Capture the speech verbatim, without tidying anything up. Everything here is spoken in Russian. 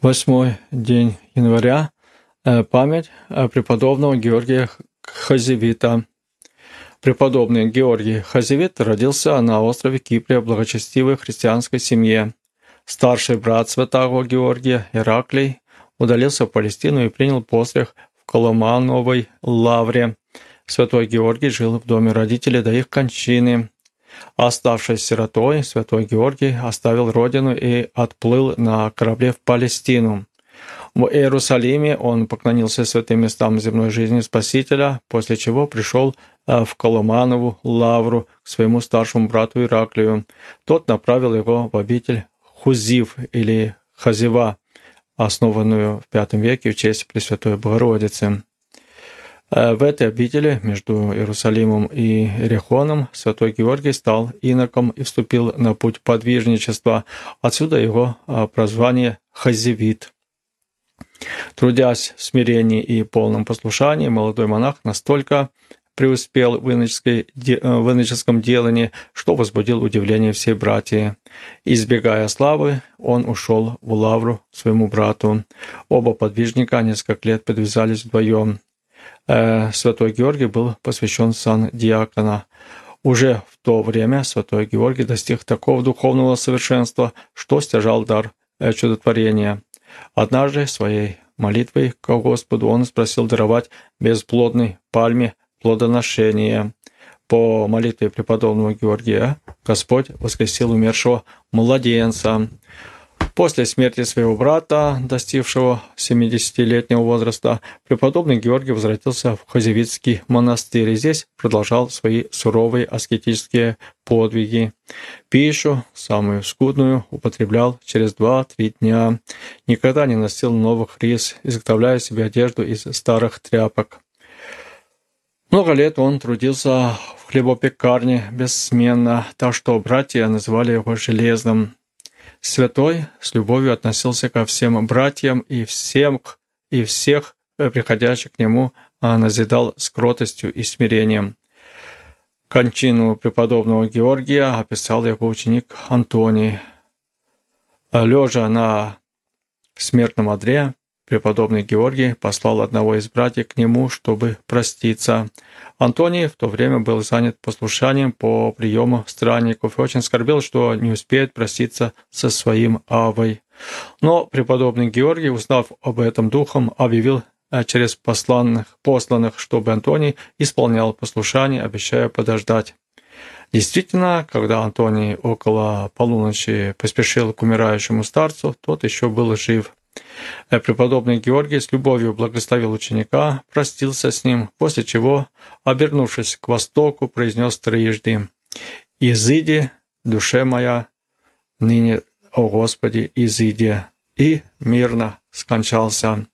Восьмой день января. Э, Память э, преподобного Георгия Хазевита. Преподобный Георгий Хазевит родился на острове Кипре в благочестивой христианской семье. Старший брат святого Георгия, Ираклий, удалился в Палестину и принял постриг в Коломановой лавре. Святой Георгий жил в доме родителей до их кончины. Оставшись сиротой, святой Георгий оставил родину и отплыл на корабле в Палестину. В Иерусалиме он поклонился святым местам земной жизни Спасителя, после чего пришел в Коломанову лавру к своему старшему брату Ираклию. Тот направил его в обитель Хузив или Хазива, основанную в пятом веке в честь Пресвятой Богородицы. В этой обители между Иерусалимом и Иерихоном святой Георгий стал иноком и вступил на путь подвижничества. Отсюда его прозвание Хазевит. Трудясь в смирении и полном послушании, молодой монах настолько преуспел в иноческом делании, что возбудил удивление всей братьи. Избегая славы, он ушел в лавру к своему брату. Оба подвижника несколько лет подвязались вдвоем. Святой Георгий был посвящен в сан диакона. Уже в то время святой Георгий достиг такого духовного совершенства, что стяжал дар чудотворения. Однажды своей молитвой к Господу он спросил даровать бесплодной пальме плодоношение. По молитве преподобного Георгия Господь воскресил умершего младенца. После смерти своего брата, достигшего семидесятилетнего возраста, преподобный Георгий возвратился в Хазевитский монастырь и здесь продолжал свои суровые аскетические подвиги. Пищу, самую скудную, употреблял через два-три дня. Никогда не носил новых рис, изготовляя себе одежду из старых тряпок. Много лет он трудился в хлебопекарне бессменно, так что братья называли его «железным». Святой с любовью относился ко всем братьям и всем, и всех приходящих к нему назидал с кротостью и смирением. Кончину преподобного Георгия описал его ученик Антоний. Лежа на смертном одре, преподобный Георгий послал одного из братьев к нему, чтобы проститься. Антоний в то время был занят послушанием по приему странников и очень скорбел, что не успеет проститься со своим Авой. Но преподобный Георгий, узнав об этом духом, объявил через посланных, посланных, чтобы Антоний исполнял послушание, обещая подождать. Действительно, когда Антоний около полуночи поспешил к умирающему старцу, тот еще был жив. Преподобный Георгий с любовью благословил ученика, простился с ним, после чего, обернувшись к востоку, произнес трижды: «Изыди, душе моя, ныне, о Господи, изыди!» и мирно скончался.